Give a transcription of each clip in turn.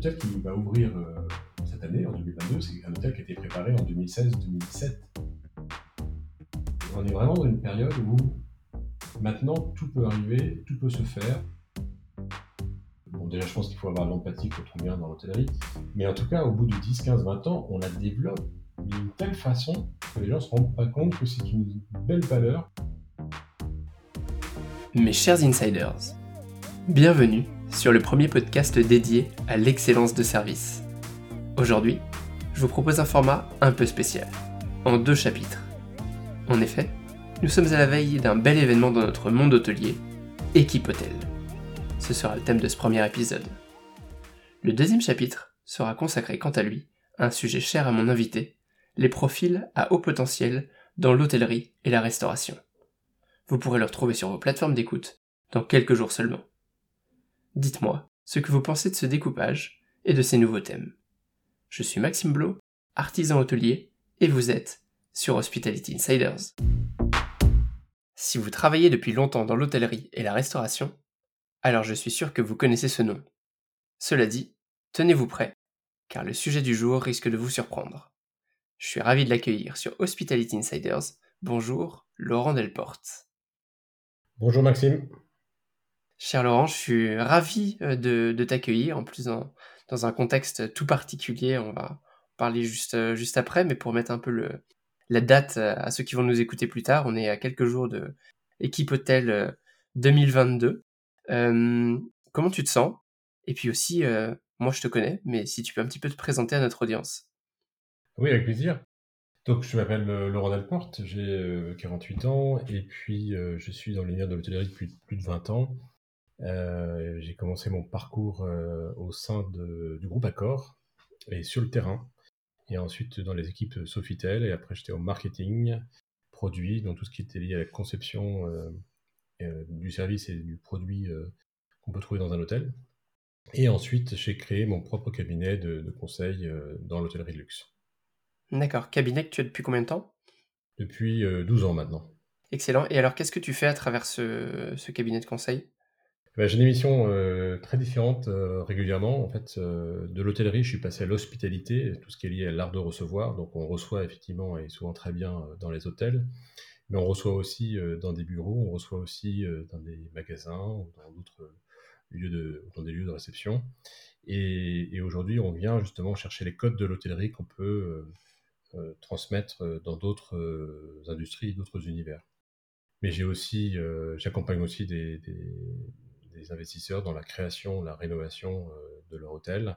hôtel qui va ouvrir cette année, en 2022. C'est un hôtel qui a été préparé en 2016-2017. On est vraiment dans une période où maintenant tout peut arriver, tout peut se faire. Bon, déjà, je pense qu'il faut avoir de l'empathie quand on vient dans l'hôtellerie. Mais en tout cas, au bout de 10, 15, 20 ans, on la développe d'une telle façon que les gens ne se rendent pas compte que c'est une belle valeur. Mes chers insiders, bienvenue sur le premier podcast dédié à l'excellence de service. Aujourd'hui, je vous propose un format un peu spécial, en 2 chapitres. En effet, nous sommes à la veille d'un bel événement dans notre monde hôtelier, Équipe Hôtel. Ce sera le thème de ce premier épisode. Le 2e chapitre sera consacré quant à lui à un sujet cher à mon invité, les profils à haut potentiel dans l'hôtellerie et la restauration. Vous pourrez le retrouver sur vos plateformes d'écoute dans quelques jours seulement. Dites-moi ce que vous pensez de ce découpage et de ces nouveaux thèmes. Je suis Maxime Blot, artisan hôtelier, et vous êtes sur Hospitality Insiders. Si vous travaillez depuis longtemps dans l'hôtellerie et la restauration, alors je suis sûr que vous connaissez ce nom. Cela dit, tenez-vous prêts, car le sujet du jour risque de vous surprendre. Je suis ravi de l'accueillir sur Hospitality Insiders. Bonjour, Laurent Delporte. Bonjour Maxime. Cher Laurent, je suis ravi de t'accueillir, en plus dans un contexte tout particulier. On va parler juste après, mais pour mettre un peu la date à ceux qui vont nous écouter plus tard, on est à quelques jours de Équipe Hôtel 2022. Comment tu te sens ? Et puis aussi, moi je te connais, mais si tu peux un petit peu te présenter à notre audience. Oui, avec plaisir. Donc, je m'appelle Laurent Delporte, j'ai 48 ans et puis je suis dans l'univers de l'hôtellerie depuis plus de 20 ans. J'ai commencé mon parcours au sein du groupe Accor et sur le terrain. Et ensuite dans les équipes Sofitel. Et après, j'étais au marketing, produit, donc tout ce qui était lié à la conception du service et du produit qu'on peut trouver dans un hôtel. Et ensuite, j'ai créé mon propre cabinet de conseil dans l'hôtellerie de luxe. D'accord. Cabinet que tu as depuis combien de temps ? Depuis 12 ans maintenant. Excellent. Et alors, qu'est-ce que tu fais à travers ce cabinet de conseil ? J'ai des missions très différentes régulièrement. En fait, de l'hôtellerie, je suis passé à l'hospitalité, tout ce qui est lié à l'art de recevoir. Donc, on reçoit effectivement et souvent très bien dans les hôtels, mais on reçoit aussi dans des bureaux, on reçoit aussi dans des magasins ou dans d'autres dans des lieux de réception. Et aujourd'hui, on vient justement chercher les codes de l'hôtellerie qu'on peut transmettre dans d'autres industries, d'autres univers. Mais j'accompagne aussi des investisseurs dans la création, la rénovation de leur hôtel,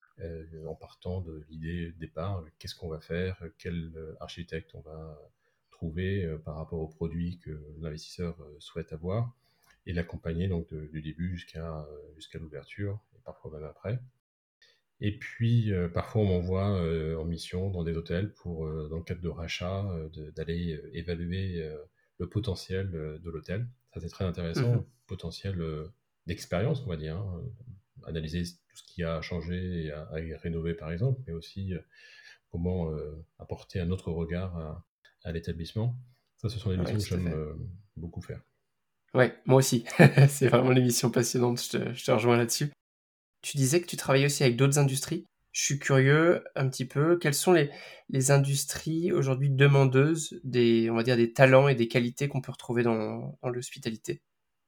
en partant de l'idée de départ, qu'est-ce qu'on va faire, quel architecte on va trouver par rapport aux produits que l'investisseur souhaite avoir, et l'accompagner donc du début jusqu'à l'ouverture, et parfois même après. Et puis, parfois, on m'envoie en mission dans des hôtels pour, dans le cadre de rachat, d'aller évaluer le potentiel de l'hôtel. Ça, c'est très intéressant, potentiel d'expérience, on va dire, hein. Analyser tout ce qui a changé et à rénover, par exemple, mais aussi comment apporter un autre regard à l'établissement. Ça, ce sont des missions que j'aime beaucoup faire. Ouais, moi aussi. C'est vraiment une émission passionnante, je te rejoins là-dessus. Tu disais que tu travaillais aussi avec d'autres industries. Je suis curieux un petit peu, quelles sont les industries aujourd'hui demandeuses on va dire des talents et des qualités qu'on peut retrouver dans l'hospitalité ?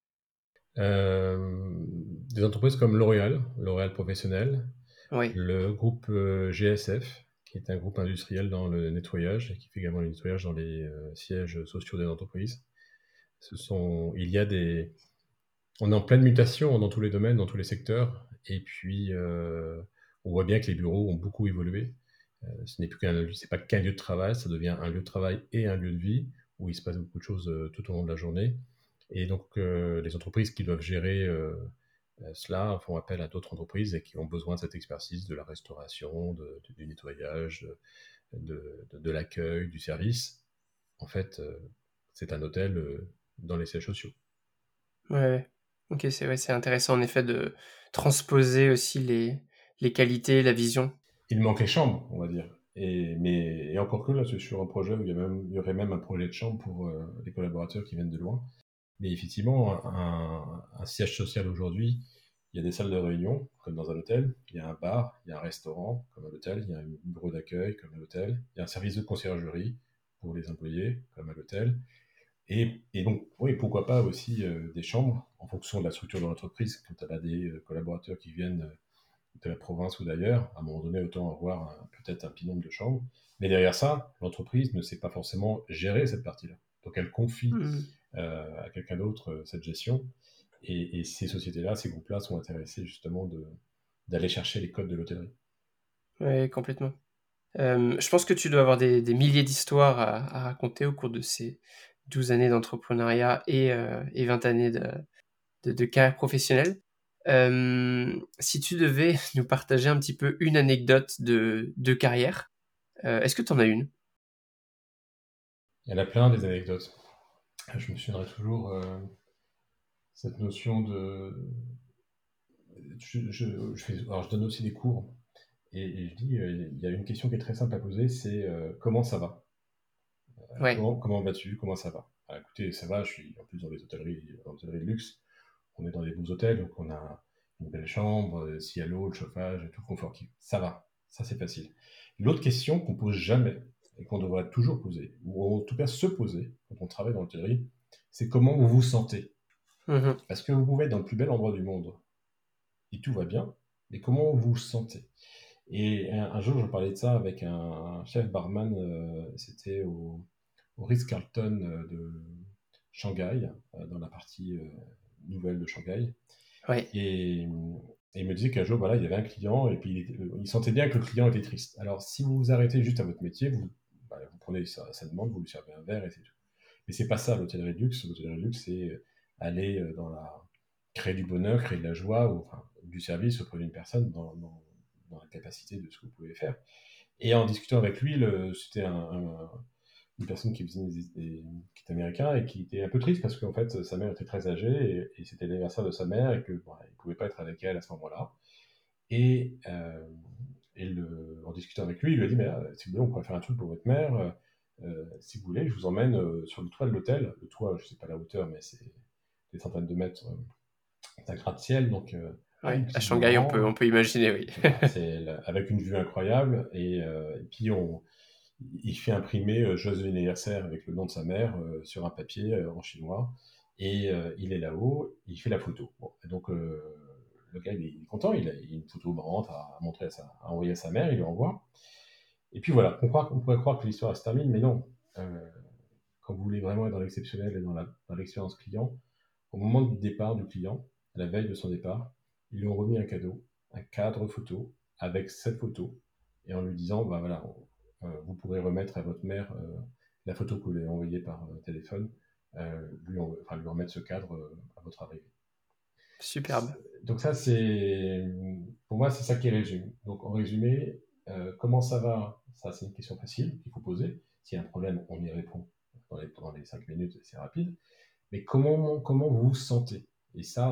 Des entreprises comme L'Oréal Professionnel, Oui. le groupe GSF, qui est un groupe industriel dans le nettoyage et qui fait également le nettoyage dans les sièges sociaux des entreprises. On est en pleine mutation dans tous les domaines, dans tous les secteurs, et puis on voit bien que les bureaux ont beaucoup évolué. C'est pas qu'un lieu de travail, ça devient un lieu de travail et un lieu de vie où il se passe beaucoup de choses tout au long de la journée. Et donc les entreprises qui doivent gérer cela font appel à d'autres entreprises et qui ont besoin de cette expertise de la restauration, du nettoyage, de l'accueil, du service. En fait, c'est un hôtel dans les sièges sociaux. Ouais. Ok, c'est intéressant en effet de transposer aussi les qualités, la vision. Il manque les chambres, on va dire. Et encore que là, c'est sur un projet où il y aurait même un projet de chambre pour les collaborateurs qui viennent de loin. Mais effectivement, un siège social aujourd'hui, il y a des salles de réunion, comme dans un hôtel, il y a un bar, il y a un restaurant, comme à l'hôtel, il y a un bureau d'accueil, comme à l'hôtel, il y a un service de conciergerie pour les employés, comme à l'hôtel. Et donc, oui, pourquoi pas aussi des chambres, en fonction de la structure de l'entreprise, quand elle a des collaborateurs qui viennent de la province ou d'ailleurs, à un moment donné, autant avoir peut-être un petit nombre de chambres. Mais derrière ça, l'entreprise ne sait pas forcément gérer cette partie-là. Donc elle confie Mhm. à quelqu'un d'autre cette gestion. Et ces sociétés-là, ces groupes-là sont intéressés justement d'aller chercher les codes de l'hôtellerie. Ouais, complètement. Je pense que tu dois avoir des milliers d'histoires à raconter au cours de ces 12 années d'entrepreneuriat et 20 années de carrière professionnelle. Si tu devais nous partager un petit peu une anecdote de carrière, est-ce que tu en as une? Il y en a plein des anecdotes. Je me souviendrai toujours cette notion de... alors je donne aussi des cours et je dis, il y a une question qui est très simple à poser, c'est comment ça va? Ouais, Comment vas-tu? Comment ça va? Ah, écoutez, ça va, je suis en plus dans l'hôtellerie de luxe. On est dans des beaux hôtels, donc on a une belle chambre, s'il y a l'eau, le chauffage, tout le confort qui... Ça va, ça c'est facile. L'autre question qu'on pose jamais, et qu'on devrait toujours poser, ou en tout cas se poser quand on travaille dans l'hôtellerie, c'est comment vous vous sentez. mhm, Parce que vous pouvez être dans le plus bel endroit du monde, et tout va bien, mais comment vous vous sentez? Et un jour, je parlais de ça avec un chef barman, c'était au Ritz-Carlton de Shanghai, dans la partie nouvelle de Shanghai. ouais, Et il me disait qu'un jour, voilà, il y avait un client, et puis il sentait bien que le client était triste. Alors, si vous vous arrêtez juste à votre métier, vous prenez sa demande, vous lui servez un verre, et c'est tout. Mais c'est pas ça, l'hôtellerie de luxe. L'hôtellerie de luxe, c'est aller créer du bonheur, créer de la joie, ou enfin, du service auprès d'une personne dans la capacité de ce que vous pouvez faire. Et en discutant avec lui, c'était une personne qui est américain et qui était un peu triste parce qu'en fait, sa mère était très âgée et c'était l'anniversaire de sa mère et que bon, il pouvait pas être avec elle à ce moment-là. Et, en discutant avec lui, il lui a dit, mais si vous voulez, on pourrait faire un truc pour votre mère. Si vous voulez, je vous emmène sur le toit de l'hôtel. Le toit, je sais pas la hauteur, mais c'est des centaines de mètres d'un gratte-ciel, donc ouais. À excessivement Shanghai, on grand. peut imaginer, oui. Voilà, avec une vue incroyable. Et puis, il fait imprimer joyeux anniversaire avec le nom de sa mère sur un papier en chinois. Et il est là-haut, il fait la photo. Bon, et donc, le gars, il est content, il a une photo marrante à montrer à envoyer à sa mère, il lui envoie. Et puis voilà, on pourrait croire que l'histoire se termine, mais non. Euh, Quand vous voulez vraiment être dans l'exceptionnel et dans l'expérience client, au moment du départ du client, à la veille de son départ, ils lui ont remis un cadeau, un cadre photo avec cette photo, et en lui disant, bah voilà, vous pourrez remettre à votre mère la photo que vous lui avez envoyée par téléphone, lui remettre ce cadre à votre arrivée. Superbe. Donc ça, pour moi, c'est ça qui résume. Donc en résumé, comment ça va? Ça, c'est une question facile qu'il faut poser. S'il y a un problème, on y répond dans les 5 minutes, c'est rapide. Mais comment vous vous sentez? Et ça,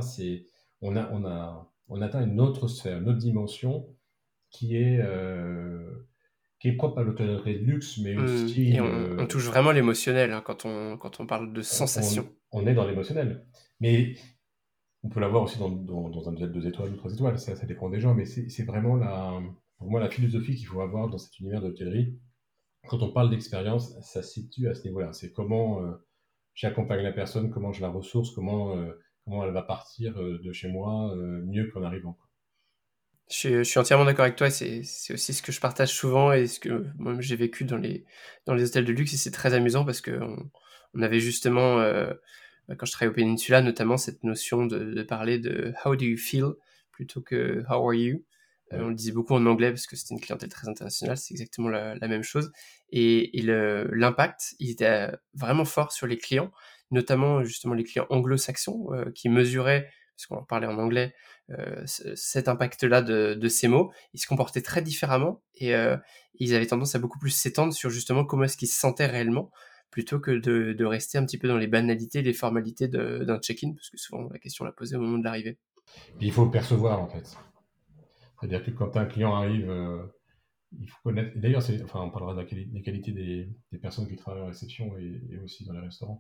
on atteint une autre sphère, une autre dimension qui est, euh, qui est propre à l'hôtellerie de luxe, mais Et aussi, on touche vraiment l'émotionnel hein, quand on parle de sensation. on est dans l'émotionnel. Mais on peut l'avoir aussi dans un hôtel 2 étoiles ou 3 étoiles, ça dépend des gens, mais c'est vraiment pour moi la philosophie qu'il faut avoir dans cet univers de l'hôtellerie. Quand on parle d'expérience, ça se situe à ce niveau-là. C'est comment j'accompagne la personne, comment je la ressource, comment elle va partir de chez moi mieux qu'en arrivant, quoi. Je suis entièrement d'accord avec toi et c'est aussi ce que je partage souvent et ce que moi j'ai vécu dans les hôtels de luxe et c'est très amusant parce que on avait justement, quand je travaillais au Peninsula, notamment cette notion de parler de how do you feel plutôt que how are you. On Ouais. le disait beaucoup en anglais parce que c'était une clientèle très internationale, c'est exactement la même chose. Et l'impact, il était vraiment fort sur les clients, notamment justement les clients anglo-saxons qui mesuraient, parce qu'on leur parlait en anglais, cet impact-là de ces mots, ils se comportaient très différemment et ils avaient tendance à beaucoup plus s'étendre sur justement comment est-ce qu'ils se sentaient réellement plutôt que de rester un petit peu dans les banalités, les formalités d'un check-in, parce que souvent la question l'a posée au moment de l'arrivée. Puis il faut le percevoir, en fait. C'est-à-dire que quand un client arrive, il faut connaître. D'ailleurs, enfin, on parlera des qualités des personnes qui travaillent en réception et aussi dans les restaurants.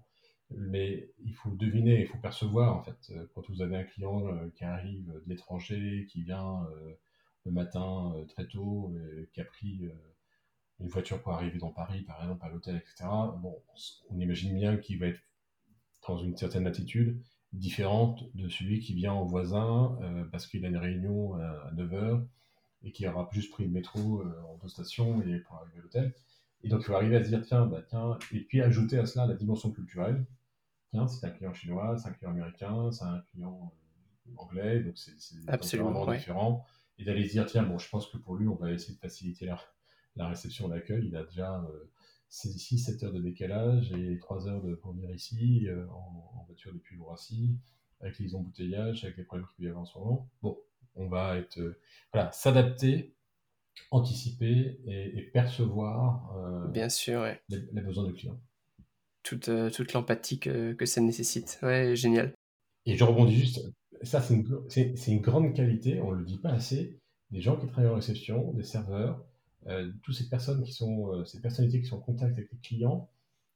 Mais il faut deviner, il faut percevoir en fait. Quand vous avez un client qui arrive de l'étranger, qui vient le matin très tôt, qui a pris une voiture pour arriver dans Paris, par exemple, à l'hôtel, etc. Bon, on imagine bien qu'il va être dans une certaine attitude différente de celui qui vient en voisin parce qu'il a une réunion à 9 heures et qui aura juste pris le métro en 2 stations et pour arriver à l'hôtel. Et donc, il faut arriver à se dire, tiens, bah, tiens, et puis ajouter à cela la dimension culturelle. Tiens, c'est un client chinois, c'est un client américain, c'est un client anglais, donc c'est des Absolument, tempéraments ouais. différents. Et d'aller se dire, tiens, bon, je pense que pour lui, on va essayer de faciliter la réception, l'accueil. Il a déjà 6-7 heures de décalage et 3 heures pour venir ici en voiture depuis Roissy, avec les embouteillages, avec les problèmes qu'il peut y avoir en ce moment. Bon, on va être, voilà, s'adapter, anticiper et percevoir Bien sûr, ouais. les besoins du client. Toute l'empathie que ça nécessite. Ouais, génial. Et je rebondis juste, ça c'est une grande qualité, on ne le dit pas assez, des gens qui travaillent en réception, des serveurs, toutes ces personnes qui sont, ces personnalités qui sont en contact avec les clients,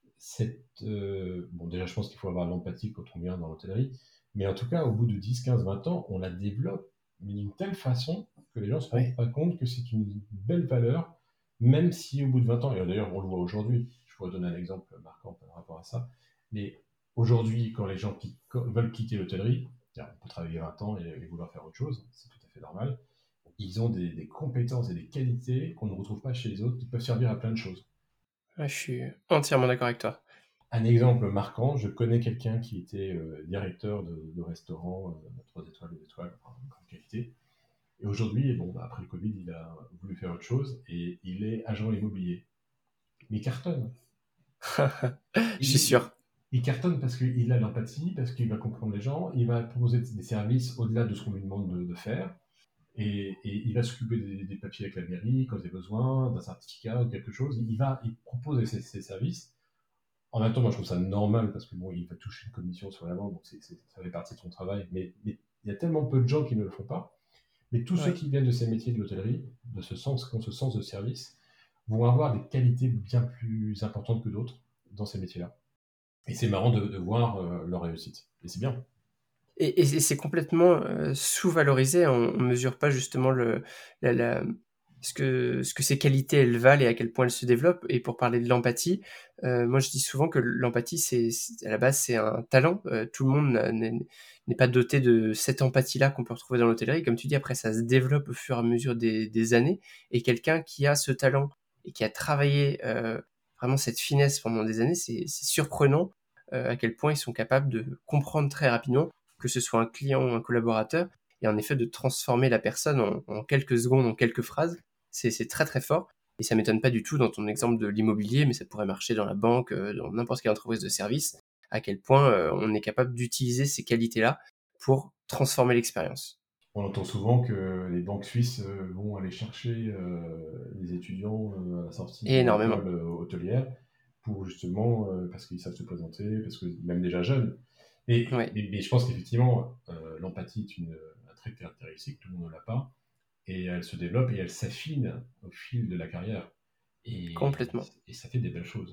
bon déjà je pense qu'il faut avoir de l'empathie quand on vient dans l'hôtellerie, mais en tout cas au bout de 10, 15, 20 ans, on la développe, mais d'une telle façon que les gens ne se rendent Ouais. pas compte que c'est une belle valeur, même si au bout de 20 ans, et d'ailleurs on le voit aujourd'hui, je pourrais donner un exemple marquant par rapport à ça, mais aujourd'hui quand les gens veulent quitter l'hôtellerie, on peut travailler 20 ans et vouloir faire autre chose, c'est tout à fait normal, ils ont des compétences et des qualités qu'on ne retrouve pas chez les autres, qui peuvent servir à plein de choses. Ouais, je suis entièrement d'accord avec toi. Un exemple marquant, je connais quelqu'un qui était directeur de restaurant 3 étoiles, 2 étoiles, enfin, de grande qualité. Et aujourd'hui, bon, bah, après le Covid, il a voulu faire autre chose et il est agent immobilier. Mais il cartonne. Je suis Il, sûr. il cartonne parce qu'il a l'empathie, parce qu'il va comprendre les gens, il va proposer des services au-delà de ce qu'on lui demande de faire. Et il va s'occuper des papiers avec la mairie quand il a besoin, d'un certificat ou quelque chose. Il propose ses services. En même temps, moi, je trouve ça normal parce que bon, il va toucher une commission sur la vente, donc ça fait partie de son travail. Mais il y a tellement peu de gens qui ne le font pas. Mais tous ceux Ouais. qui viennent de ces métiers de l'hôtellerie, qui ont ce sens de service, vont avoir des qualités bien plus importantes que d'autres dans ces métiers-là. Et c'est marrant de voir leur réussite. Et c'est bien. Et c'est complètement sous-valorisé. On mesure pas justement la, la- ce que ces qualités elles valent et à quel point elles se développent. Et pour parler de l'empathie, moi je dis souvent que l'empathie, à la base, c'est un talent. Tout le monde n'est pas doté de cette empathie-là qu'on peut retrouver dans l'hôtellerie. Comme tu dis, après, ça se développe au fur et à mesure des années. Et quelqu'un qui a ce talent et qui a travaillé vraiment cette finesse pendant des années, c'est surprenant à quel point ils sont capables de comprendre très rapidement que ce soit un client ou un collaborateur, et en effet de transformer la personne en quelques secondes, en quelques phrases, c'est très très fort. Et ça m'étonne pas du tout dans ton exemple de l'immobilier, mais ça pourrait marcher dans la banque, dans n'importe quelle entreprise de service, à quel point on est capable d'utiliser ces qualités-là pour transformer l'expérience. On entend souvent que les banques suisses vont aller chercher les étudiants à la sortie Et d'une énormément. école hôtelière pour justement, parce qu'ils savent se présenter, parce que même déjà jeunes. Ouais, Mais je pense qu'effectivement, l'empathie est un trait caractéristique, tout le monde ne l'a pas, et elle se développe et elle s'affine au fil de la carrière. Et, complètement. et ça fait des belles choses.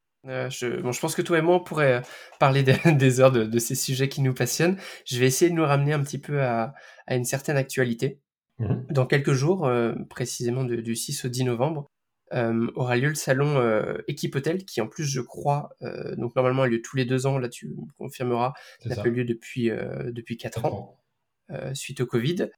Je pense que toi et moi, on pourrait parler des heures de ces sujets qui nous passionnent. Je vais essayer de nous ramener un petit peu à une certaine actualité. Mhm. Dans quelques jours, précisément du 6 au 10 novembre, aura lieu le salon Équipe Hôtel, qui en plus, je crois, donc normalement a lieu tous les 2 ans, là tu me confirmeras, C'est n'a pas eu ça, lieu depuis 4 4 ans, ans. suite au Covid.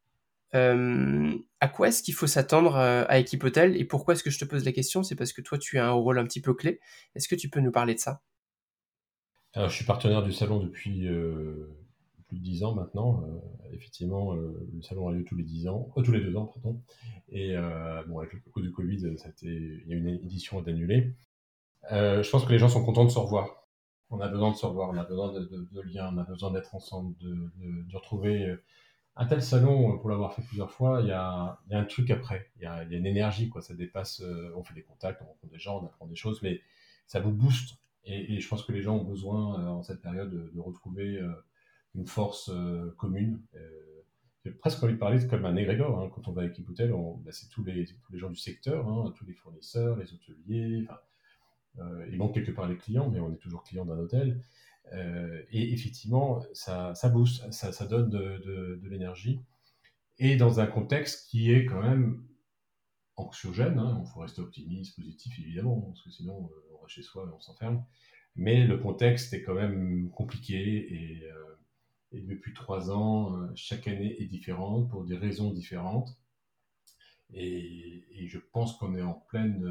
À quoi est-ce qu'il faut s'attendre à Équipe Hôtel et pourquoi est-ce que je te pose la question? C'est parce que toi, tu as un rôle un petit peu clé. Est-ce que tu peux nous parler de ça? Alors, je suis partenaire du salon depuis plus de 10 ans maintenant. Effectivement, le salon a lieu tous les 10 ans, tous les 2 ans, pardon. Et bon, avec le coup du Covid, il y a une édition annulée. Je pense que les gens sont contents de se revoir. On a besoin de se revoir, on a besoin de liens, on a besoin d'être ensemble, de retrouver un tel salon, pour l'avoir fait plusieurs fois, il y a un truc après, il y a une énergie, quoi. Ça dépasse, on fait des contacts, on rencontre des gens, on apprend des choses, mais ça vous booste. Et je pense que les gens ont besoin, en cette période, de retrouver une force commune. J'ai presque envie de parler comme un égrégore, hein. Quand on va avec Hôtel, bah, c'est tous les gens du secteur, hein, tous les fournisseurs, les hôteliers, enfin, il manque quelque part les clients, mais on est toujours client d'un hôtel. Et effectivement, ça booste, ça donne de l'énergie. Et dans un contexte qui est quand même anxiogène, hein, il faut rester optimiste, positif évidemment, parce que sinon on reste chez soi et on s'enferme. Mais le contexte est quand même compliqué et depuis 3 ans, chaque année est différente pour des raisons différentes. Et je pense qu'on est en pleine,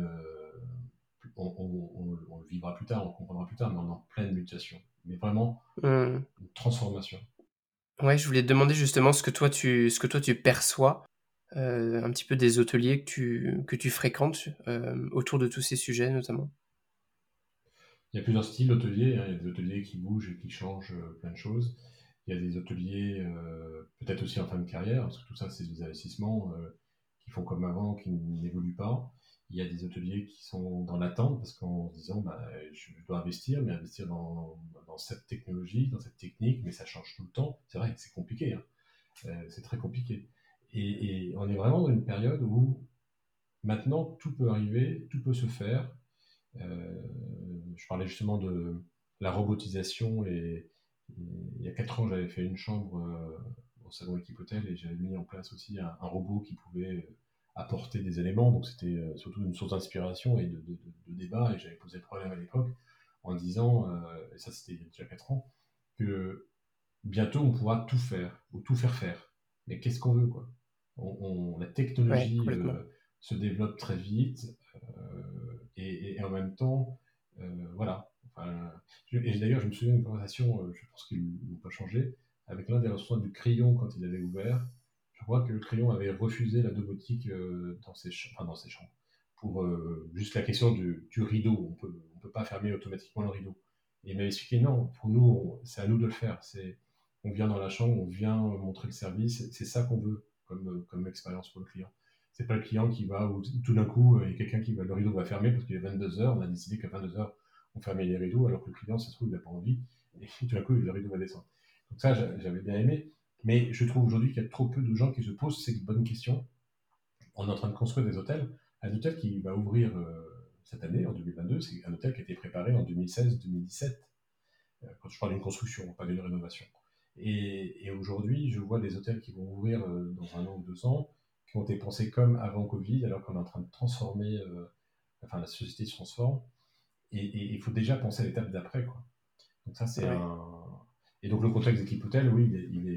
on le vivra plus tard, on le comprendra plus tard, mais on est en pleine mutation. Mais vraiment Hmm. une transformation. Ouais, je voulais te demander justement ce que toi tu perçois un petit peu des hôteliers que tu fréquentes autour de tous ces sujets notamment. Il y a plusieurs styles d'hôteliers, hein. Il y a des hôteliers qui bougent et qui changent plein de choses. Il y a des hôteliers, peut-être aussi en fin de carrière, parce que tout ça, c'est des investissements qui font comme avant, qui n'évoluent pas. Il y a des hôteliers qui sont dans l'attente, parce qu'en se disant, bah, je dois investir, mais investir dans cette technologie, dans cette technique, mais ça change tout le temps. C'est vrai que c'est compliqué, hein. C'est très compliqué. Et on est vraiment dans une période où maintenant, tout peut arriver, tout peut se faire. Euh, je parlais justement de la robotisation et il y a 4 ans, j'avais fait une chambre au salon Équipe Hôtel et j'avais mis en place aussi un robot qui pouvait apporter des éléments. Donc c'était surtout une source d'inspiration et de débat. Et j'avais posé le problème à l'époque en disant, et ça c'était il y a déjà 4 ans, que bientôt on pourra tout faire ou tout faire faire. Mais qu'est-ce qu'on veut, quoi? La Ouais, technologie complètement. se développe très vite et en même temps, voilà. Enfin, et d'ailleurs, je me souviens d'une conversation, je pense qu'ils n'ont pas changé, avec l'un des responsables du Crayon quand il avait ouvert. Je crois que le Crayon avait refusé la domotique enfin, dans ses chambres. Pour juste la question du rideau. On peut pas fermer automatiquement le rideau. Et il m'avait expliqué non, pour nous, c'est à nous de le faire. On vient dans la chambre, on vient montrer le service. C'est ça qu'on veut comme expérience pour le client. C'est pas le client qui va, ou tout d'un coup, il y a quelqu'un le rideau va fermer parce qu'il est 22 heures, on a décidé qu'à 22 heures, on fermait les rideaux, alors que le client, ça se trouve, il n'a pas envie, et tout d'un coup, le rideau va descendre. Donc ça, j'avais bien aimé, mais je trouve aujourd'hui qu'il y a trop peu de gens qui se posent ces bonnes questions. On est en train de construire des hôtels. Un hôtel qui va ouvrir cette année, en 2022, c'est un hôtel qui a été préparé en 2016-2017, quand je parle d'une construction, pas d'une rénovation. Et aujourd'hui, je vois des hôtels qui vont ouvrir dans 1 an ou 2 ans, qui ont été pensés comme avant Covid, alors qu'on est en train de transformer, enfin la société se transforme, et il faut déjà penser à l'étape d'après, quoi. Donc ça, c'est Ouais. un... Et donc le contexte d'équipe hôtel, oui,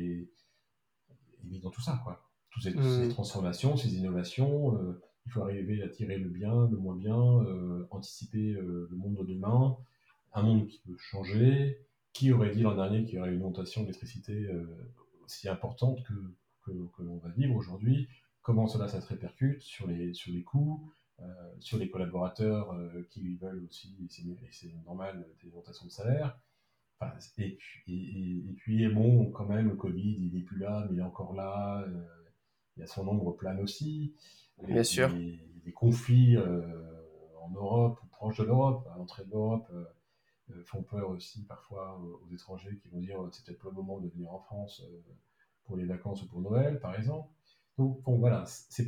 il est dans tout ça, quoi. Toutes ces Hmm. transformations, ces innovations, il faut arriver à tirer le bien, le moins bien, anticiper le monde de demain, un monde qui peut changer. Qui aurait dit l'an dernier qu'il y aurait une augmentation d'électricité aussi importante que l'on va vivre aujourd'hui? Comment cela, ça se répercute sur les coûts, sur les collaborateurs qui veulent aussi, et c'est normal, des augmentations de salaire. Enfin, et puis, bon, quand même, le Covid, il n'est plus là, mais il est encore là. Il y a son ombre plane aussi. Bien sûr. Les conflits en Europe, ou proche de l'Europe, à l'entrée de l'Europe, font peur aussi parfois aux étrangers qui vont dire c'est peut-être pas le moment de venir en France pour les vacances ou pour Noël, par exemple. Donc bon, voilà,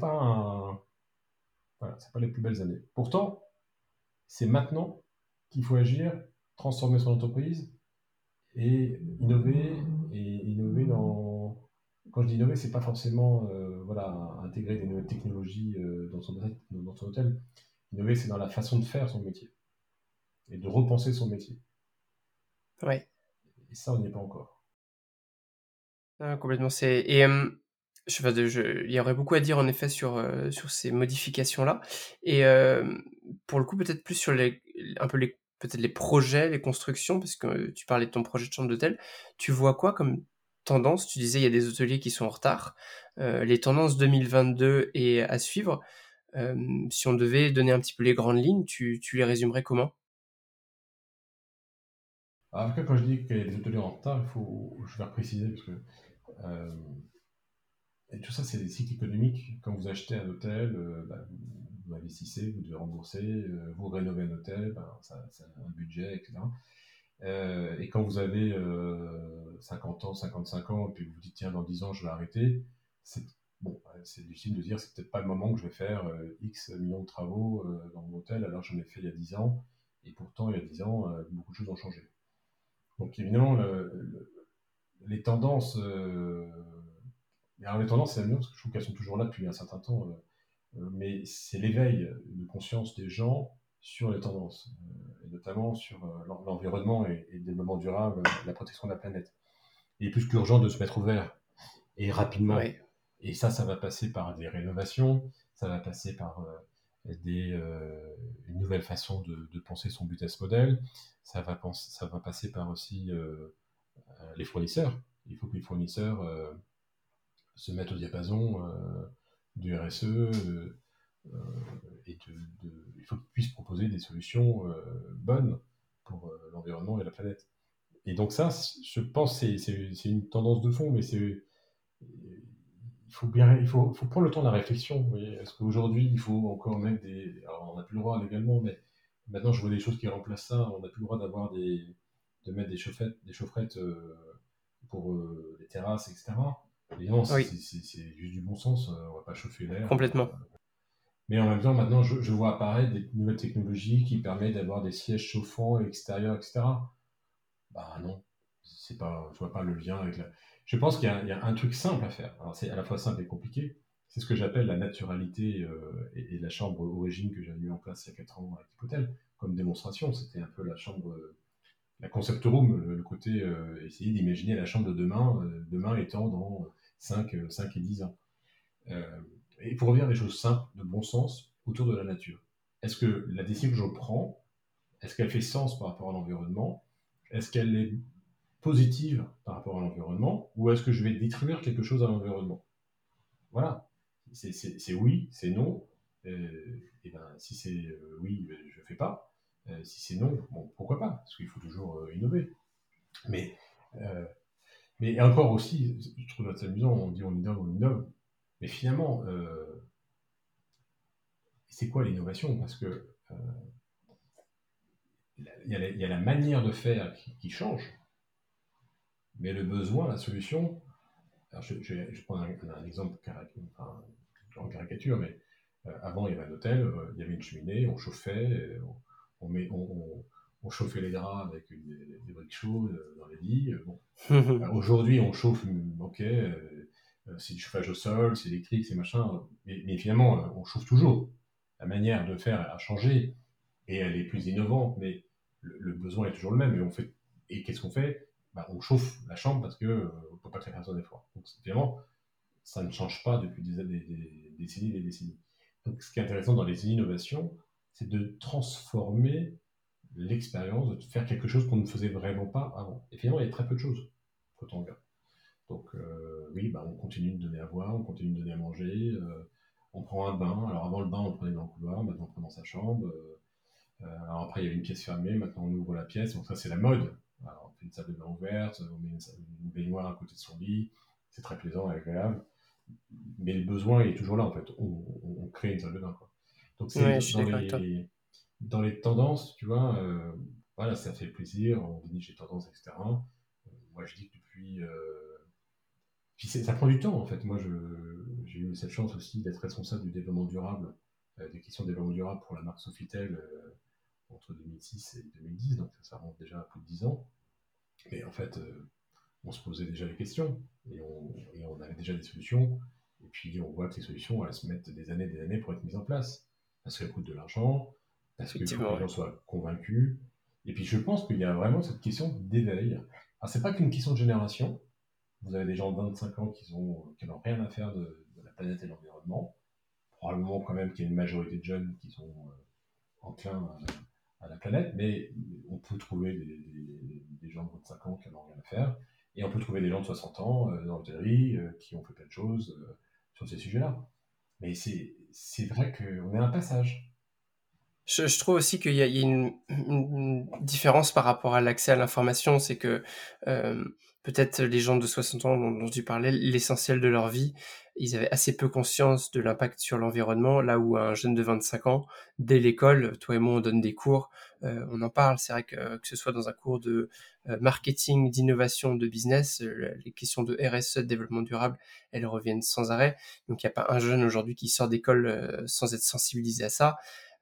voilà, c'est pas les plus belles années. Pourtant, c'est maintenant qu'il faut agir, transformer son entreprise et innover dans. Quand je dis innover, c'est pas forcément voilà, intégrer des nouvelles technologies dans son hôtel. Innover, c'est dans la façon de faire son métier et de repenser son métier. Ouais. Et ça, on n'y est pas encore. Ah, complètement. Je sais pas, il y aurait beaucoup à dire en effet sur ces modifications-là. Et pour le coup, peut-être plus sur un peu peut-être les projets, les constructions, parce que tu parlais de ton projet de chambre d'hôtel. Tu vois quoi comme tendance? Tu disais il y a des hôteliers qui sont en retard. Les tendances 2022 et à suivre, si on devait donner un petit peu les grandes lignes, tu les résumerais comment? Alors, après, quand je dis qu'il y a des hôteliers en retard, je vais préciser parce que euh, et tout ça, c'est des cycles économiques. Quand vous achetez un hôtel, bah, vous investissez, vous devez rembourser, vous rénovez un hôtel, ben, ça a un budget, etc. Et quand vous avez 50 ans, 55 ans, et puis vous vous dites, tiens, dans 10 ans, je vais arrêter, c'est bon, c'est difficile de dire, c'est peut-être pas le moment que je vais faire X millions de travaux dans mon hôtel, alors que j'en ai fait il y a 10 ans, et pourtant, il y a 10 ans, beaucoup de choses ont changé. Donc évidemment, les tendances, alors les tendances, c'est la même parce que je trouve qu'elles sont toujours là depuis un certain temps, mais c'est l'éveil de conscience des gens sur les tendances, et notamment sur l'environnement et le développement durable, la protection de la planète. Il est plus qu'urgent de se mettre au vert et rapidement. Ouais, Et ça va passer par des rénovations, ça va passer par une nouvelle façon de penser son business model, ça va passer par aussi les fournisseurs. Il faut que les fournisseurs se mettent au diapason du RSE et il faut qu'ils puissent proposer des solutions bonnes pour l'environnement et la planète. Et donc ça, je pense, c'est une tendance de fond, mais il faut prendre le temps de la réflexion. Vous voyez. Est-ce qu'aujourd'hui, il faut encore mettre des... Alors, on n'a plus le droit légalement, mais maintenant, je vois des choses qui remplacent ça. On n'a plus le droit de mettre des chaufferettes pour les terrasses, etc. Évidemment, oui, c'est juste du bon sens. On va pas chauffer l'air. complètement. Mais en même temps, maintenant, je vois apparaître des nouvelles technologies qui permettent d'avoir des sièges chauffants extérieurs, etc. Bah non, c'est pas, je vois pas le lien avec la... Je pense qu'il y a un truc simple à faire. Alors c'est à la fois simple et compliqué. C'est ce que j'appelle la naturalité et la chambre origine que j'avais mis en place il y a 4 ans avec Hypotel comme démonstration. C'était un peu la chambre, la concept room, le côté essayer d'imaginer la chambre de demain, demain étant dans 5 et 10 ans. Euh, et pour revenir à des choses simples, de bon sens, autour de la nature. Est-ce que la décision que je prends, est-ce qu'elle fait sens par rapport à l'environnement? Est-ce qu'elle est positive par rapport à l'environnement ou est-ce que je vais détruire quelque chose à l'environnement? Voilà. C'est oui, c'est non. Et ben, si c'est oui, ben, je ne fais pas. Si c'est non, bon, pourquoi pas? Parce qu'il faut toujours innover. Mais, euh, mais encore aussi, je trouve ça amusant, on dit on innove, on innove. Mais finalement, c'est quoi l'innovation? Parce que il y a la manière de faire qui change, mais le besoin, la solution. Alors je prends un exemple en caricature, mais avant, il y avait un hôtel, il y avait une cheminée, on chauffait, on chauffait les draps avec des briques chaudes dans les lits. Bon. Aujourd'hui, on chauffe, ok, c'est du chauffage au sol, c'est électrique, c'est machin, mais finalement, on chauffe toujours. La manière de faire a changé et elle est plus innovante, mais le besoin est toujours le même. Et qu'est-ce qu'on fait? Bah, on chauffe la chambre parce qu'on ne peut pas faire un effort. Donc finalement, ça ne change pas depuis des décennies et des décennies. Donc, ce qui est intéressant dans les innovations, c'est de transformer l'expérience, de faire quelque chose qu'on ne faisait vraiment pas avant. Et finalement, il y a très peu de choses quand on regarde. Donc, oui, bah, on continue de donner à boire, on continue de donner à manger, on prend un bain. Alors, avant le bain, on le prenait dans le couloir, maintenant, on le prend dans sa chambre. Alors, après, il y avait une pièce fermée, maintenant, on ouvre la pièce. Donc, ça, c'est la mode. Alors, on fait une salle de bain ouverte, on met une baignoire à côté de son lit. C'est très plaisant et agréable, mais le besoin est toujours là en fait. On crée une salle de bain quoi. Donc c'est Ouais, je suis d'accord avec toi. dans les tendances, tu vois, voilà, ça fait plaisir. On dit j'ai tendance, etc. Moi je dis que puis ça prend du temps en fait. Moi j'ai eu cette chance aussi d'être responsable du développement durable, des questions de développement durable pour la marque Sofitel entre 2006 et 2010, donc ça remonte déjà à plus de 10 ans. Mais en fait, on se posait déjà les questions et on avait déjà des solutions. Et puis on voit que les solutions, elles se mettent des années pour être mises en place. Parce qu'elles coûtent de l'argent, parce qu'il faut que Effectivement, les gens ouais. soient convaincus. Et puis je pense qu'il y a vraiment cette question d'éveil. Alors c'est pas qu'une question de génération. Vous avez des gens de 25 ans qui n'ont rien à faire de la planète et de l'environnement. Probablement quand même qu'il y a une majorité de jeunes qui sont enclins à la planète, mais on peut trouver des gens de 25 ans qui n'en ont rien à faire, et on peut trouver des gens de 60 ans dans l'hôtellerie qui ont fait plein de choses sur ces sujets-là. Mais c'est vrai qu'on est à un passage. Je trouve aussi qu'il y a une différence par rapport à l'accès à l'information, c'est que peut-être les gens de 60 ans dont tu parlais, l'essentiel de leur vie, ils avaient assez peu conscience de l'impact sur l'environnement, là où un jeune de 25 ans, dès l'école, toi et moi on donne des cours, on en parle, c'est vrai que ce soit dans un cours de marketing, d'innovation, de business, les questions de RSE, de développement durable, elles reviennent sans arrêt, donc il n'y a pas un jeune aujourd'hui qui sort d'école sans être sensibilisé à ça.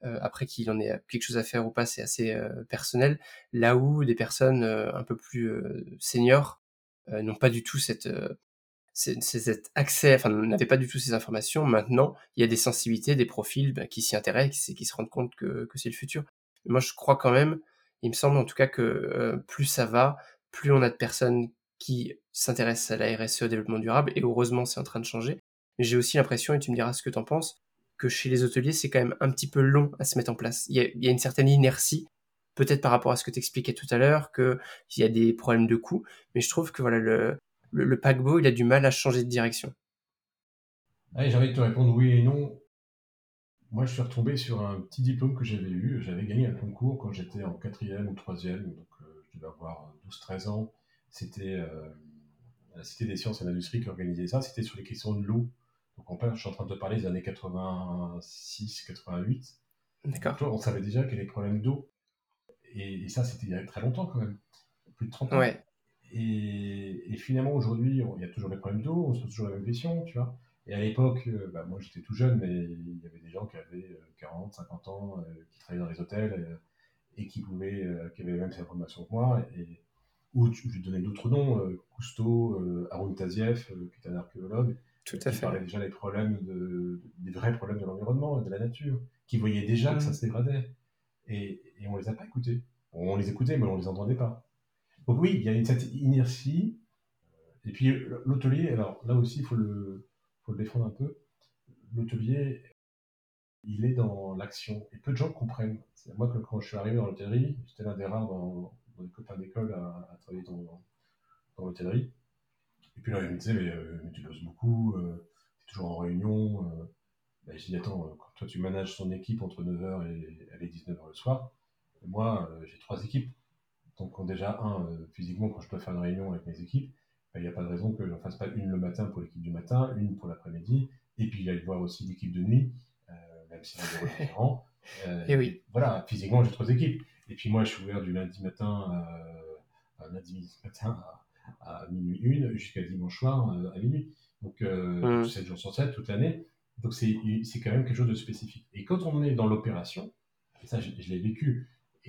après qu'il en ait quelque chose à faire ou pas, c'est assez personnel. Là où des personnes un peu plus seniors n'ont pas du tout cet accès, enfin n'avaient pas du tout ces informations. Maintenant, il y a des sensibilités, des profils qui s'y intéressent et qui se rendent compte que c'est le futur. Mais moi, je crois quand même, il me semble en tout cas que plus ça va, plus on a de personnes qui s'intéressent à la RSE, au développement durable, et heureusement, c'est en train de changer. Mais j'ai aussi l'impression, et tu me diras ce que t'en penses, que chez les hôteliers, c'est quand même un petit peu long à se mettre en place. Il y a une certaine inertie, peut-être par rapport à ce que tu expliquais tout à l'heure, qu'il y a des problèmes de coût, mais je trouve que voilà, le paquebot, il a du mal à changer de direction. Allez, j'ai envie de te répondre oui et non. Moi, je suis retombé sur un petit diplôme que j'avais eu. J'avais gagné un concours quand j'étais en 4e ou 3e, donc je devais avoir 12-13 ans. C'était la Cité des Sciences et de l'Industrie qui organisait ça. C'était sur les questions de l'eau. Donc en fait, je suis en train de te parler des années 86-88. Donc D'accord. toi, on savait déjà qu'il y avait des problèmes d'eau. Et ça, c'était il y a très longtemps quand même, plus de 30 ans. Ouais. Et finalement, aujourd'hui, il y a toujours des problèmes d'eau, on se pose toujours la même question, tu vois. Et à l'époque, moi j'étais tout jeune, mais il y avait des gens qui avaient 40, 50 ans, qui travaillaient dans les hôtels et qui avaient même ces informations que moi. Ou je lui donnais d'autres noms, Cousteau, Haroun Tazieff, qui est un archéologue, Tout à qui fait. parlait déjà des vrais problèmes de l'environnement et de la nature, qui voyait déjà que ça se dégradait. Et on les a pas écoutés. On les écoutait, mais on les entendait pas. Donc oui, il y a cette inertie. Et puis l'hôtelier, alors là aussi, faut le défendre un peu. L'hôtelier, il est dans l'action. Et peu de gens comprennent. Moi, quand je suis arrivé dans l'hôtellerie, j'étais l'un des rares dans les copains d'école à travailler dans l'hôtellerie. Et puis là, il me disait, mais tu bosses beaucoup, tu es toujours en réunion. Je dis, attends, quand toi tu manages ton équipe entre 9h et 19h le soir, moi, j'ai 3 équipes. Donc déjà, physiquement, quand je dois faire une réunion avec mes équipes, il n'y a pas de raison que je n'en fasse pas une le matin pour l'équipe du matin, une pour l'après-midi, et puis j'aille voir aussi l'équipe de nuit, même si on a des rôles différents. Et oui. Voilà, physiquement, j'ai 3 équipes. Et puis moi, je suis ouvert du lundi matin, lundi matin à minuit 1 jusqu'à dimanche soir à minuit. Donc 7 jours sur 7, toute l'année. Donc c'est quand même quelque chose de spécifique. Et quand on est dans l'opération, et ça je l'ai vécu,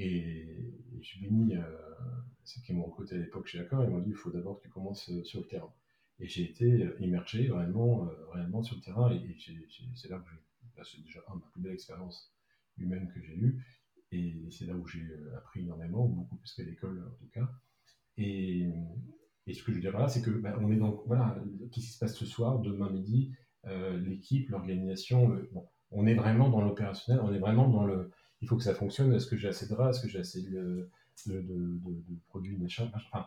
et je bénis ceux qui m'ont recruté à l'époque chez Accor, ils m'ont dit il faut d'abord que tu commences sur le terrain. Et j'ai été immergé réellement sur le terrain, et c'est là que c'est déjà ma plus belle expérience humaine que j'ai eue, et c'est là où j'ai appris énormément, beaucoup plus qu'à l'école en tout cas. Et, et ce que je veux dire par là, c'est que on est dans, voilà, qu'est-ce qui se passe ce soir, demain midi, l'équipe, l'organisation, bon, on est vraiment dans l'opérationnel, on est vraiment dans le, il faut que ça fonctionne, est-ce que j'ai assez de draps, est-ce que j'ai assez de produits, machin, enfin,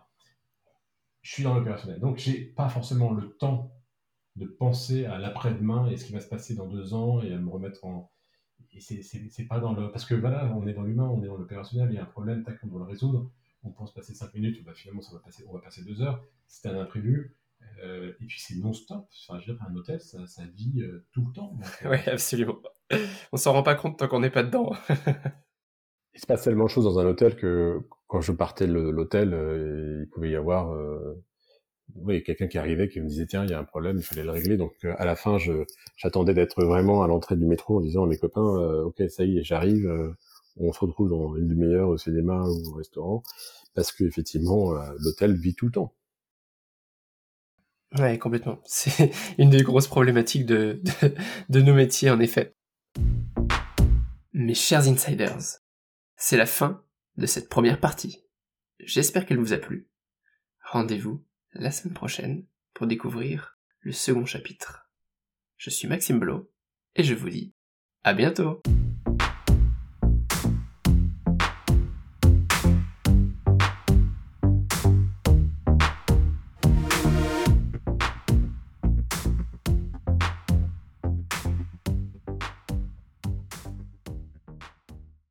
je suis dans l'opérationnel. Donc, j'ai pas forcément le temps de penser à l'après-demain et ce qui va se passer dans 2 ans et à me remettre en. Et c'est pas dans le. Parce que voilà, on est dans l'humain, on est dans l'opérationnel, il y a un problème, tac, on doit le résoudre. On pense passer 5 minutes, finalement, on va passer 2 heures. C'est un imprévu. Et puis c'est non-stop. Enfin, je veux dire, un hôtel, ça vit tout le temps. Oui, absolument. On s'en rend pas compte tant qu'on n'est pas dedans. Il se passe tellement de choses dans un hôtel que quand je partais de l'hôtel, il pouvait y avoir quelqu'un qui arrivait qui me disait tiens, il y a un problème, il fallait le régler. Donc à la fin, j'attendais d'être vraiment à l'entrée du métro en disant à mes copains ok, ça y est, j'arrive, on se retrouve dans une demi-heure au cinéma ou au restaurant, parce que effectivement l'hôtel vit tout le temps. Ouais, complètement. C'est une des grosses problématiques de nos métiers, en effet. Mes chers insiders, c'est la fin de cette première partie. J'espère qu'elle vous a plu. Rendez-vous la semaine prochaine pour découvrir le second chapitre. Je suis Maxime Blo et je vous dis à bientôt.